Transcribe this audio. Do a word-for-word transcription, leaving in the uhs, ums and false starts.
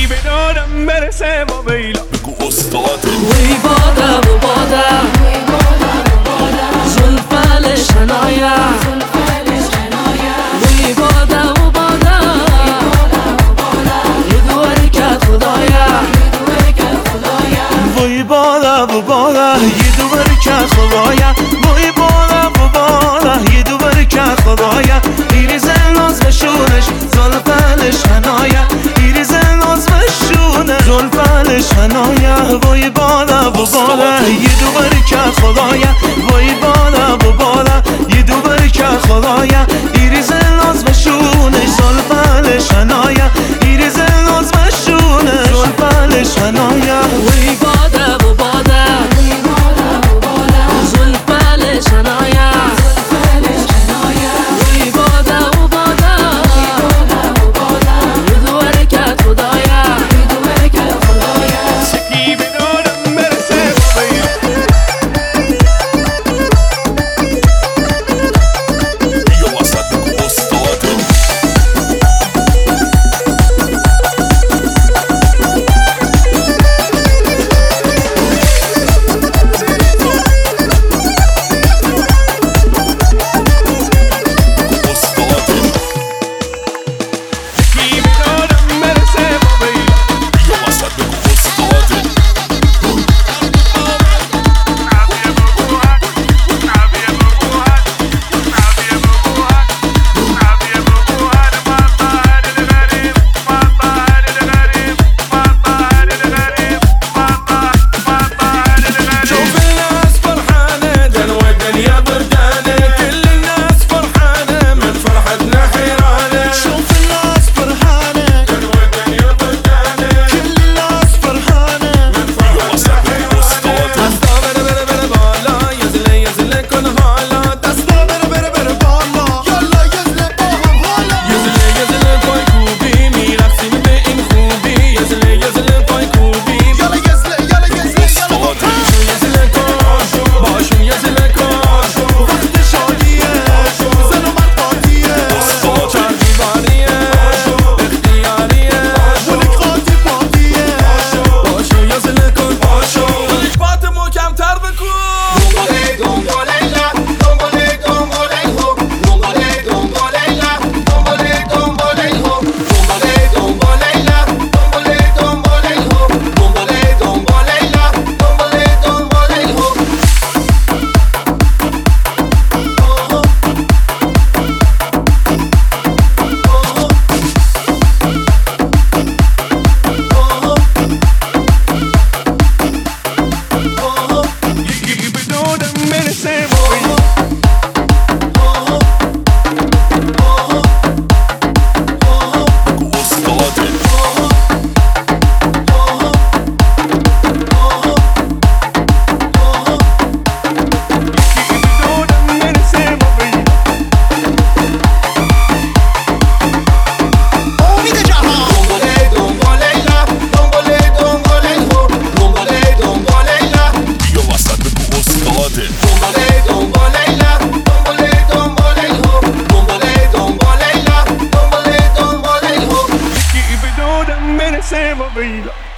به دادم برسه با بیلا بگو استاد وی بادم و بادم زلفل شنایا وی بادم و بادم یه دو حرکت خدایا وی بادم و بادم یه دو حرکت خدایا وی بادم و بادم یه دو حرکت خدایا ایریزه ناز و شونش زلفل شنایا ایریزه ناز و شونش زلفل شنایا وی بادم و بادم یه دو حرکت خدایا وی بادم و بادم یه دو حرکت خدایا ایریزه ناز و شونش زلفل شنایا ایریزه ناز و شونش زلفل شنایا وی بادم و بادم زلفل شنایا وی بادم و بادم یه دو حرکت خدایا سکی به دادم برسه با بیلا یا وسط بگو استاد سکی به دادم برسه با بیلا یا وسط بگو استاد شوف الناس فرحانة دنو الدنيا بردانة كل الناس فرحانة من فرحتنا حيرانة شوف الناس فرحانة دنو الدنيا بردانة كل الناس فرحانة یا وسط بگو استاد دستا بره بره بره بالا يزله يزله کن حالا دستا بره بره بره بالا یالا یزله با هم حالا يزله يزله پای کوبی میرقصیم به این خوبی يزله يزله پای کوبی یالا یزله یالا یزله یالا استاد يزله کن باشون يزله کن وقت شادیه زن و مرد قاطیه استاد چار دیواریه اختیاریه ملک خاطی پاکیه باشو يزله کن باشو ملک بات محکم تر بکن یکی به دادم برسه با بیلا بگو استاد یکی به دادم برسه با بیلا امید جهان یا وسط بگو استاد یکی به دادم برسه با بیلا